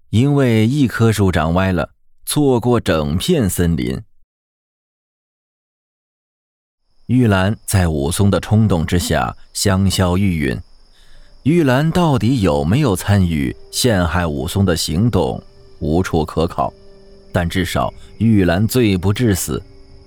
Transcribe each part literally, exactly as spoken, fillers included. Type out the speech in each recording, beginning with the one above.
因为一棵树长歪了，错过整片森林。玉兰在武松的冲动之下香消玉殒，玉兰到底有没有参与陷害武松的行动，无处可考，但至少玉兰罪不至死。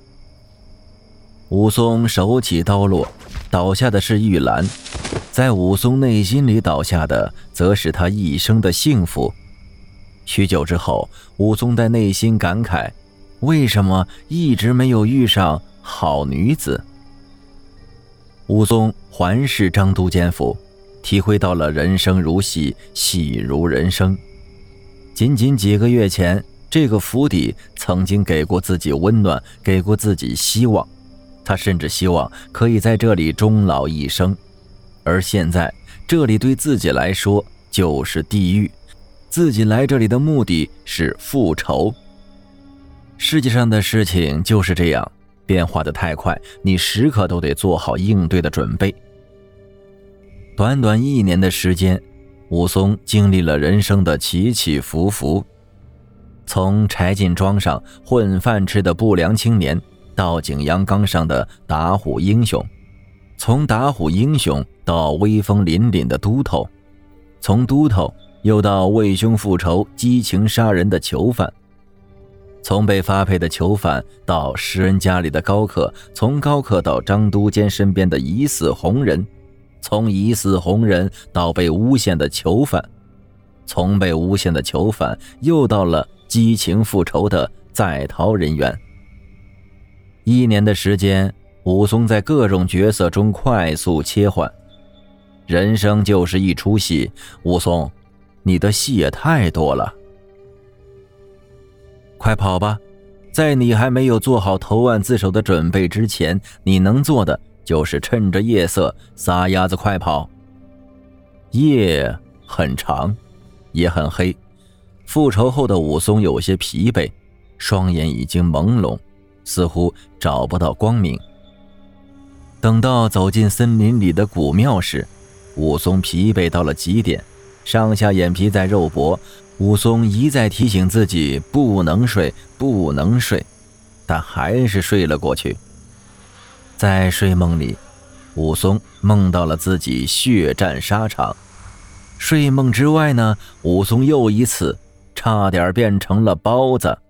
武松手起刀落，倒下的是玉兰，在武松内心里倒下的则是他一生的幸福。许久之后，武松在内心感慨，为什么一直没有遇上好女子。武松环视张都监府，体会到了人生如戏，戏如人生。仅仅几个月前，这个府邸曾经给过自己温暖，给过自己希望，他甚至希望可以在这里终老一生。而现在，这里对自己来说就是地狱，自己来这里的目的是复仇。世界上的事情就是这样，变化的太快，你时刻都得做好应对的准备。短短一年的时间，武松经历了人生的起起伏伏，从柴进庄上混饭吃的不良青年，到景阳冈上的打虎英雄，从打虎英雄到威风凛凛的都头，从都头又到为兄复仇激情杀人的囚犯，从被发配的囚犯到施恩家里的高客，从高客到张都监身边的疑似红人，从疑似红人到被诬陷的囚犯，从被诬陷的囚犯又到了激情复仇的在逃人员。一年的时间，武松在各种角色中快速切换。人生就是一出戏，武松，你的戏也太多了。快跑吧，在你还没有做好投案自首的准备之前，你能做的就是趁着夜色撒丫子快跑。夜很长，也很黑，复仇后的武松有些疲惫，双眼已经朦胧，似乎找不到光明。等到走进森林里的古庙时，武松疲惫到了极点，上下眼皮在肉搏。武松一再提醒自己不能睡，不能睡，但还是睡了过去。在睡梦里，武松梦到了自己血战沙场。睡梦之外呢，武松又一次差点变成了包子。